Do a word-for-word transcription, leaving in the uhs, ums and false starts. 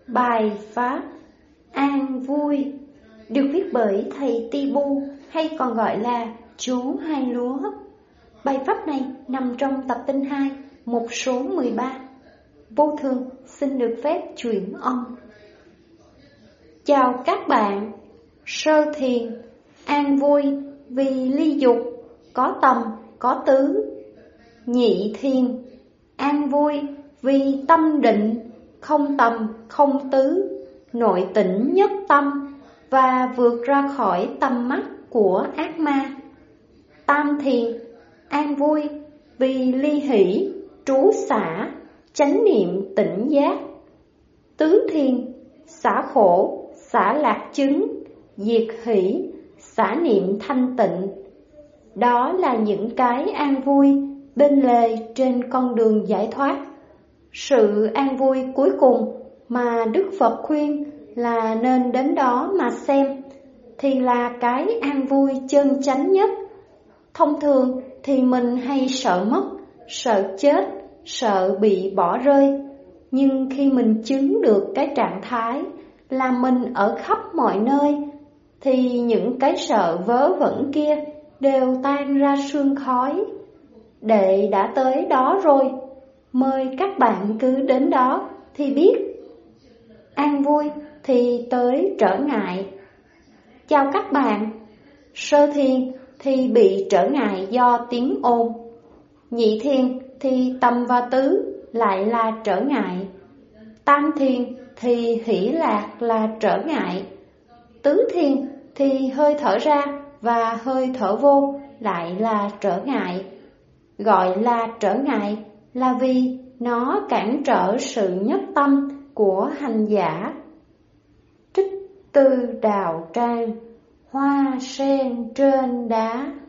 Bài pháp An Vui được viết bởi thầy Ti Bu, hay còn gọi là chú Hai Lúa. Bài pháp này nằm trong tập tinh hai, mục số mười ba. Vô thường xin được phép chuyển âm. Chào các bạn. Sơ thiền an vui vì ly dục, có tầm có tứ. Nhị thiền an vui vì tâm định, không tầm không tứ, nội tỉnh nhất tâm và vượt ra khỏi tầm mắt của ác ma. Tam thiền an vui vì ly hỷ, trú xả, chánh niệm tỉnh giác. Tứ thiền xả khổ, xả lạc chứng, diệt hỷ, xả niệm thanh tịnh. Đó là những cái an vui bên lề trên con đường giải thoát. Sự an vui cuối cùng mà Đức Phật khuyên là nên đến đó mà xem, thì là cái an vui chân chánh nhất. Thông thường thì mình hay sợ mất, sợ chết, sợ bị bỏ rơi. Nhưng khi mình chứng được cái trạng thái là mình ở khắp mọi nơi, thì những cái sợ vớ vẩn kia đều tan ra sương khói. Đệ đã tới đó rồi, mời các bạn cứ đến đó thì biết. An vui thì tới trở ngại. Chào các bạn. Sơ thiền thì bị trở ngại do tiếng ồn. Nhị thiền thì tầm và tứ lại là trở ngại. Tam thiền thì hỷ lạc là trở ngại. Tứ thiền thì hơi thở ra và hơi thở vô lại là trở ngại. Gọi là trở ngại là vì nó cản trở sự nhất tâm của hành giả. Trích từ Đạo Tràng, hoa sen trên đá.